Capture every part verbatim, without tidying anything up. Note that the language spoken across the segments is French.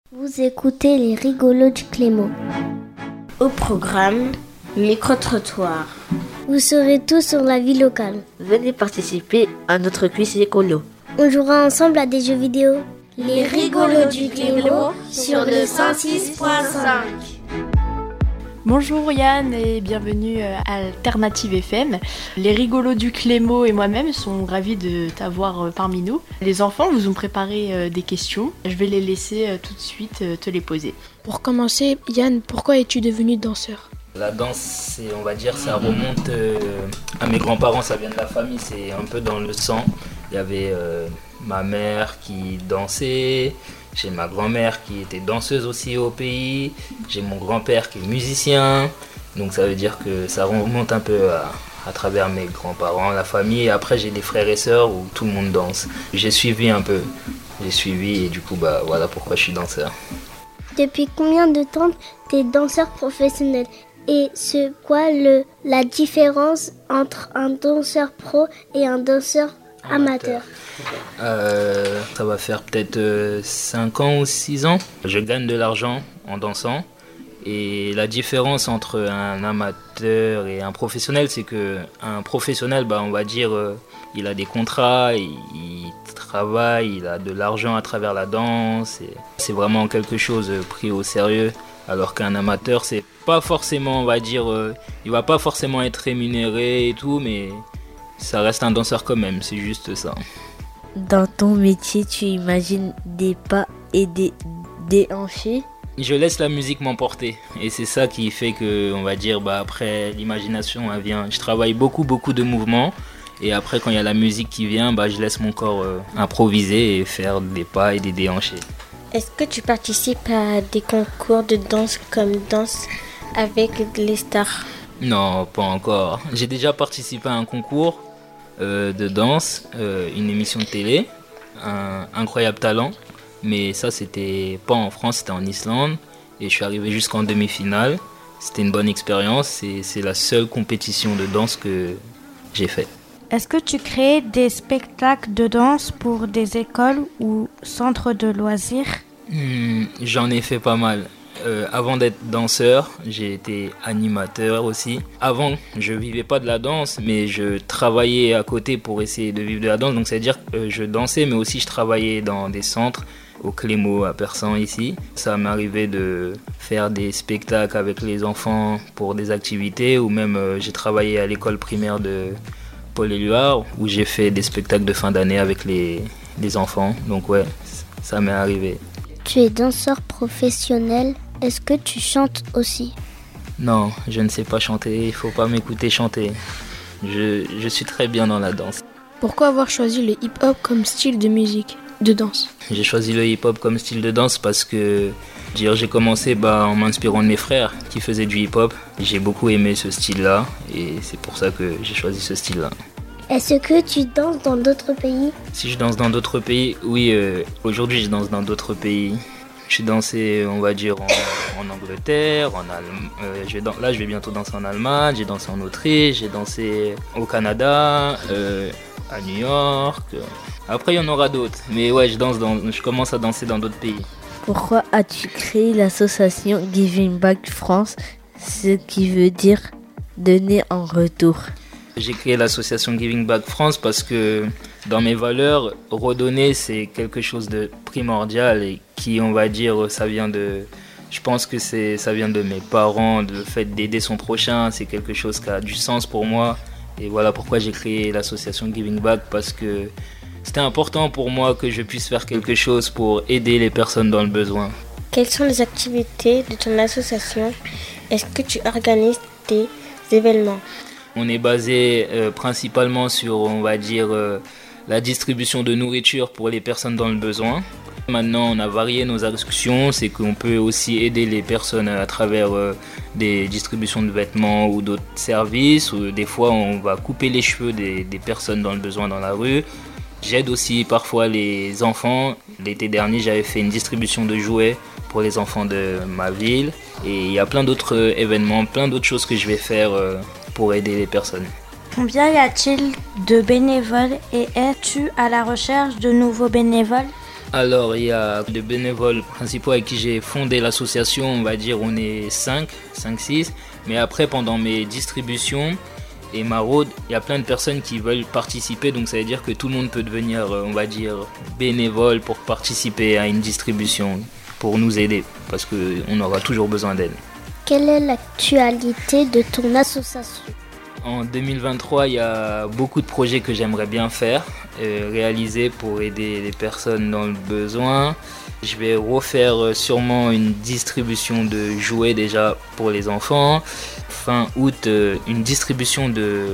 Vous écoutez les rigolos du Clément. Au programme, micro-trottoir. Vous saurez tout sur la vie locale. Venez participer à notre quiz écolo. On jouera ensemble à des jeux vidéo. Les rigolos du Clément sur le cent six point cinq. Bonjour Yann et bienvenue à Alternative F M. Les rigolos du Clément et moi-même sont ravis de t'avoir parmi nous. Les enfants vous ont préparé des questions. Je vais les laisser tout de suite te les poser. Pour commencer, Yann, pourquoi es-tu devenu danseur ? La danse, c'est, on va dire, ça remonte euh, à mes grands-parents, ça vient de la famille, c'est un peu dans le sang. Il y avait euh, ma mère qui dansait, j'ai ma grand-mère qui était danseuse aussi au pays, j'ai mon grand-père qui est musicien, donc ça veut dire que ça remonte un peu à, à travers mes grands-parents, la famille, et après j'ai des frères et sœurs où tout le monde danse. J'ai suivi un peu, j'ai suivi et du coup, bah voilà pourquoi je suis danseur. Depuis combien de temps t'es danseur professionnel ? Et c'est quoi le, la différence entre un danseur pro et un danseur amateur ? euh, Ça va faire peut-être euh, cinq ans ou six ans. Je gagne de l'argent en dansant. Et la différence entre un amateur et un professionnel, c'est qu'un professionnel, bah, on va dire, euh, il a des contrats, il, il travaille, il a de l'argent à travers la danse. Et c'est vraiment quelque chose pris au sérieux. Alors qu'un amateur, c'est pas forcément, on va dire, euh, il va pas forcément être rémunéré et tout, mais ça reste un danseur quand même, c'est juste ça. Dans ton métier, tu imagines des pas et des déhanchés ? Je laisse la musique m'emporter et c'est ça qui fait que, on va dire, bah après l'imagination elle vient. Je travaille beaucoup beaucoup de mouvements et après quand il y a la musique qui vient, bah je laisse mon corps euh, improviser et faire des pas et des déhanchés. Est-ce que tu participes à des concours de danse comme Danse avec les stars ? Non, pas encore. J'ai déjà participé à un concours euh, de danse, euh, une émission de télé, un incroyable talent. Mais ça, c'était pas en France, c'était en Islande. Et je suis arrivé jusqu'en demi-finale. C'était une bonne expérience et c'est la seule compétition de danse que j'ai faite. Est-ce que tu crées des spectacles de danse pour des écoles ou centres de loisirs ? mmh, J'en ai fait pas mal. Euh, avant d'être danseur, j'ai été animateur aussi. Avant, je vivais pas de la danse, mais je travaillais à côté pour essayer de vivre de la danse. Donc, c'est-à-dire que euh, je dansais, mais aussi je travaillais dans des centres, au Clément, à Persan ici. Ça m'arrivait de faire des spectacles avec les enfants pour des activités, ou même euh, j'ai travaillé à l'école primaire de Paul-Éluard, où j'ai fait des spectacles de fin d'année avec les, les enfants. Donc ouais, ça m'est arrivé. Tu es danseur professionnel, est-ce que tu chantes aussi ? Non, je ne sais pas chanter, il ne faut pas m'écouter chanter. Je, je suis très bien dans la danse. Pourquoi avoir choisi le hip-hop comme style de musique, de danse ? J'ai choisi le hip-hop comme style de danse parce que j'ai commencé bah, en m'inspirant de mes frères qui faisaient du hip-hop. J'ai beaucoup aimé ce style-là et c'est pour ça que j'ai choisi ce style-là. Est-ce que tu danses dans d'autres pays ? Si je danse dans d'autres pays, oui, euh, aujourd'hui je danse dans d'autres pays. J'ai dansé, on va dire, en, en Angleterre, en Allem- euh, je vais dan- là je vais bientôt danser en Allemagne, j'ai dansé en Autriche, j'ai dansé au Canada, euh, à New York. Après il y en aura d'autres, mais ouais, je, danse dans, je commence à danser dans d'autres pays. Pourquoi as-tu créé l'association Giving Back France, ce qui veut dire donner en retour ? J'ai créé l'association Giving Back France parce que dans mes valeurs, redonner c'est quelque chose de primordial et qui, on va dire, ça vient de... Je pense que c'est, ça vient de mes parents, le fait d'aider son prochain, c'est quelque chose qui a du sens pour moi. Et voilà pourquoi j'ai créé l'association Giving Back, parce que c'était important pour moi que je puisse faire quelque chose pour aider les personnes dans le besoin. Quelles sont les activités de ton association ? Est-ce que tu organises des événements ? On est basé euh, principalement sur, on va dire, euh, la distribution de nourriture pour les personnes dans le besoin. Maintenant, on a varié nos actions, c'est qu'on peut aussi aider les personnes à travers euh, des distributions de vêtements ou d'autres services. Ou des fois, on va couper les cheveux des, des personnes dans le besoin dans la rue. J'aide aussi parfois les enfants. L'été dernier, j'avais fait une distribution de jouets pour les enfants de ma ville. Et il y a plein d'autres événements, plein d'autres choses que je vais faire euh, pour aider les personnes. Combien y a-t-il de bénévoles et es-tu à la recherche de nouveaux bénévoles ? Alors, il y a des bénévoles principaux avec qui j'ai fondé l'association, on va dire on est cinq, cinq, six. Mais après, pendant mes distributions et maraudes, il y a plein de personnes qui veulent participer. Donc ça veut dire que tout le monde peut devenir, on va dire, bénévole pour participer à une distribution, pour nous aider, parce qu'on aura toujours besoin d'aide. Quelle est l'actualité de ton association ? En deux mille vingt-trois, il y a beaucoup de projets que j'aimerais bien faire, euh, réaliser pour aider les personnes dans le besoin. Je vais refaire euh, sûrement une distribution de jouets déjà pour les enfants. Fin août, euh, une distribution de,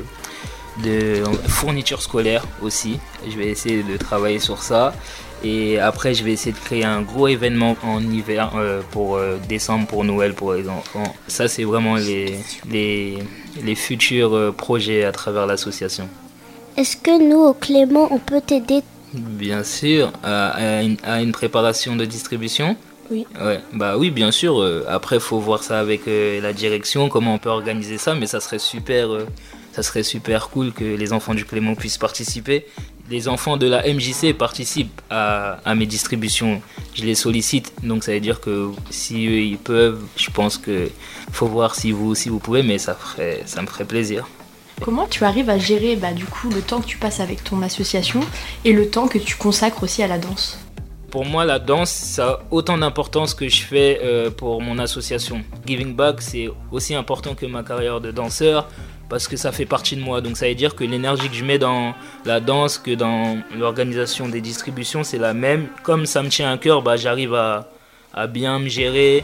de fournitures scolaires aussi. Je vais essayer de travailler sur ça. Et après, je vais essayer de créer un gros événement en hiver euh, pour euh, décembre, pour Noël, pour les enfants. Ça, c'est vraiment les, les, les futurs euh, projets à travers l'association. Est-ce que nous, au Clément, on peut t'aider ? Bien sûr, à, à, une, à une préparation de distribution. Oui. Ouais, bah oui, bien sûr. Euh, après, il faut voir ça avec euh, la direction, comment on peut organiser ça, mais ça serait super, euh, ça serait super cool que les enfants du Clément puissent participer. Les enfants de la M J C participent à, à mes distributions. Je les sollicite, donc ça veut dire que si eux, ils peuvent, je pense que faut voir si vous, si vous pouvez, mais ça ferait, ça me ferait plaisir. Comment tu arrives à gérer bah, du coup le temps que tu passes avec ton association et le temps que tu consacres aussi à la danse ? Pour moi, la danse, ça a autant d'importance que je fais euh, pour mon association. Giving Back, c'est aussi important que ma carrière de danseur, parce que ça fait partie de moi. Donc ça veut dire que l'énergie que je mets dans la danse, que dans l'organisation des distributions, c'est la même. Comme ça me tient à cœur, bah, j'arrive à, à bien me gérer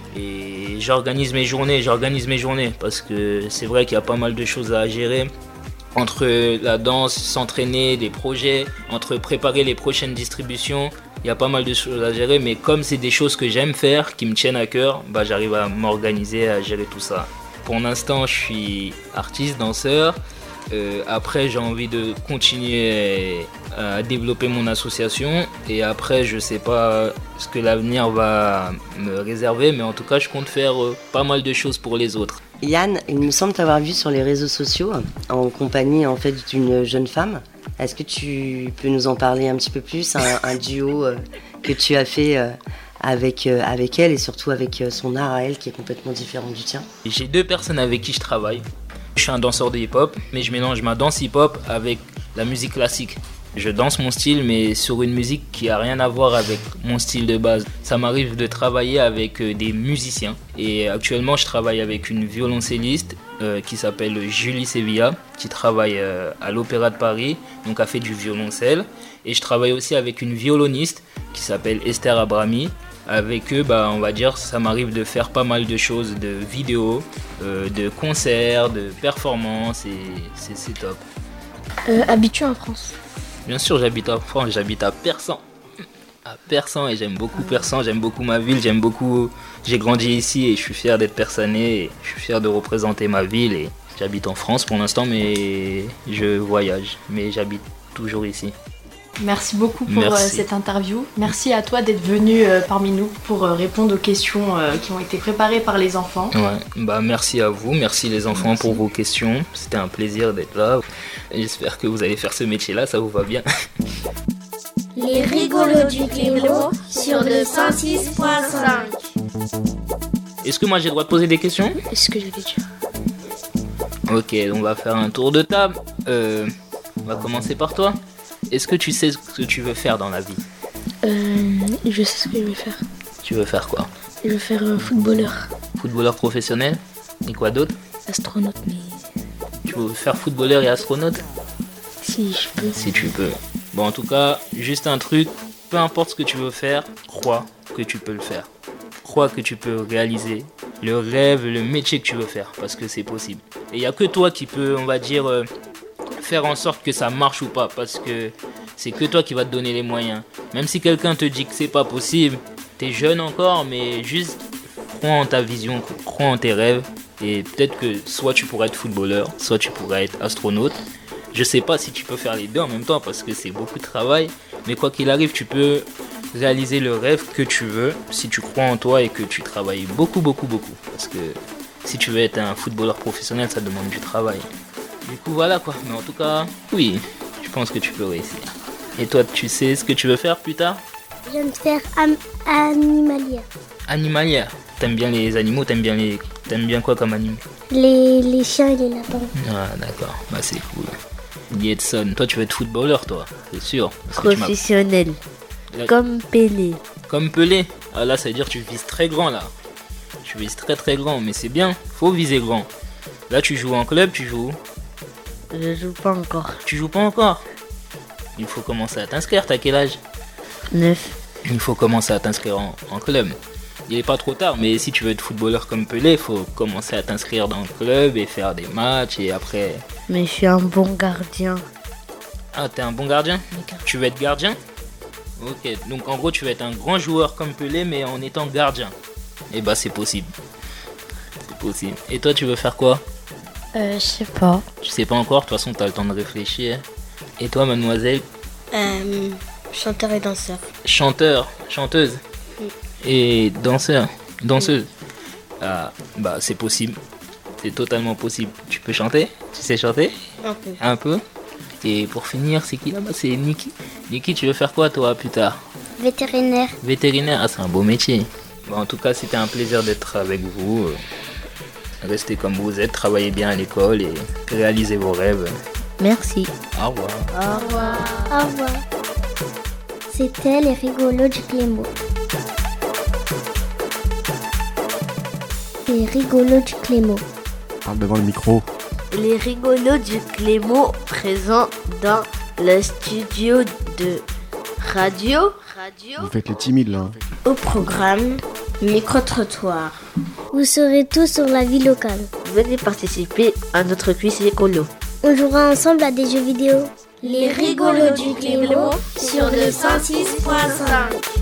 et j'organise mes journées, j'organise mes journées parce que c'est vrai qu'il y a pas mal de choses à gérer. Entre la danse, s'entraîner, des projets, entre préparer les prochaines distributions, il y a pas mal de choses à gérer, mais comme c'est des choses que j'aime faire, qui me tiennent à cœur, bah, j'arrive à m'organiser, à gérer tout ça. Pour l'instant, je suis artiste, danseur. Euh, après, j'ai envie de continuer à développer mon association. Et après, je ne sais pas ce que l'avenir va me réserver, mais en tout cas, je compte faire euh, pas mal de choses pour les autres. Yann, il me semble t'avoir vu sur les réseaux sociaux en compagnie en fait d'une jeune femme. Est-ce que tu peux nous en parler un petit peu plus, un, un duo euh, que tu as fait euh, avec, euh, avec elle et surtout avec euh, son art à elle qui est complètement différent du tien? J'ai deux personnes avec qui je travaille. Je suis un danseur de hip-hop, mais je mélange ma danse hip-hop avec la musique classique. Je danse mon style, mais sur une musique qui n'a rien à voir avec mon style de base. Ça m'arrive de travailler avec des musiciens. Et actuellement, je travaille avec une violoncelliste euh, qui s'appelle Julie Sevilla, qui travaille euh, à l'Opéra de Paris, donc elle fait du violoncelle. Et je travaille aussi avec une violoniste qui s'appelle Esther Abrami. Avec eux, bah, on va dire, ça m'arrive de faire pas mal de choses, de vidéos, euh, de concerts, de performances, et c'est, c'est top. Euh, Habites-tu en France ? Bien sûr, j'habite en France, j'habite à Persan. À Persan, et j'aime beaucoup Persan, j'aime beaucoup ma ville, j'aime beaucoup... J'ai grandi ici et je suis fier d'être persanais, et je suis fier de représenter ma ville. Et j'habite en France pour l'instant, mais je voyage, mais j'habite toujours ici. Merci beaucoup pour Merci. Euh, cette interview. Merci à toi d'être venu euh, parmi nous pour euh, répondre aux questions euh, qui ont été préparées par les enfants. Ouais, bah merci à vous, merci les enfants merci. Pour vos questions. C'était un plaisir d'être là. J'espère que vous allez faire ce métier-là, ça vous va bien. Les rigolos du Clément sur le cent six point cinq. Est-ce que moi j'ai le droit de poser des questions? C'est ce que j'allais dire. Ok, on va faire un tour de table. Euh, on va commencer par toi. Est-ce que tu sais ce que tu veux faire dans la vie? Euh, je sais ce que je vais faire. Tu veux faire quoi? Je veux faire euh, footballeur. Footballeur professionnel? Et quoi d'autre? Astronaute, mais... Tu veux faire footballeur et astronaute? Si je peux. Si tu peux. Bon, en tout cas, juste un truc. Peu importe ce que tu veux faire, crois que tu peux le faire. Crois que tu peux réaliser le rêve, le métier que tu veux faire, parce que c'est possible. Et il n'y a que toi qui peux, on va dire... Euh, faire en sorte que ça marche ou pas, parce que c'est que toi qui vas te donner les moyens. Même si quelqu'un te dit que c'est pas possible, t'es jeune encore, mais juste crois en ta vision, crois en tes rêves, et peut-être que soit tu pourrais être footballeur, soit tu pourrais être astronaute. Je sais pas si tu peux faire les deux en même temps parce que c'est beaucoup de travail, mais quoi qu'il arrive, tu peux réaliser le rêve que tu veux si tu crois en toi et que tu travailles beaucoup, beaucoup, beaucoup. Parce que si tu veux être un footballeur professionnel, ça demande du travail. Du coup, voilà quoi. Mais en tout cas, oui, je pense que tu peux réussir. Et toi, tu sais ce que tu veux faire plus tard? Je viens de faire am- animalière. Animalière. T'aimes bien les animaux, t'aimes bien les... T'aimes bien quoi comme animaux? Les, les chiens et les lapins. Ah d'accord, bah c'est cool. Liedson, toi tu veux être footballeur toi, c'est sûr. Parce que tu m'as- Professionnel. Là- Comme Pelé. Comme Pelé. Ah là ça veut dire que tu vises très grand là. Tu vises très très grand, mais c'est bien, faut viser grand. Là tu joues en club, tu joues où? Je joue pas encore. Tu joues pas encore? Il faut commencer à t'inscrire, t'as quel âge? Neuf. Il faut commencer à t'inscrire en, en club. Il est pas trop tard, mais si tu veux être footballeur comme Pelé, il faut commencer à t'inscrire dans le club et faire des matchs et après... Mais je suis un bon gardien. Ah, t'es un bon gardien? Tu veux être gardien? Ok, donc en gros tu veux être un grand joueur comme Pelé mais en étant gardien. Et bah c'est possible. C'est possible. Et toi tu veux faire quoi? Euh, je sais pas. Tu sais pas encore, de toute façon t'as le temps de réfléchir. Et toi mademoiselle? Euh, chanteur et danseur. Chanteur, chanteuse et danseur, danseuse. Ah, bah c'est possible. C'est totalement possible. Tu peux chanter? Tu sais chanter? Un peu. Un peu. Et pour finir, c'est qui là-bas? C'est Niki. Niki, tu veux faire quoi toi plus tard? Vétérinaire. Vétérinaire, ah, c'est un beau métier. Bon, en tout cas, c'était un plaisir d'être avec vous. Restez comme vous êtes, travaillez bien à l'école et réalisez vos rêves. Merci. Au revoir. Au revoir. Au revoir. C'était les rigolos du Clémo. Les rigolos du Clémo. Parle devant le micro. Les rigolos du Clémo présents dans le studio de radio. Radio. Vous faites les timides là. Au programme, micro-trottoir. Vous saurez tout sur la vie locale. Venez participer à notre quiz écolo. On jouera ensemble à des jeux vidéo. Les rigolos du Clémo sur le cent six point cinq.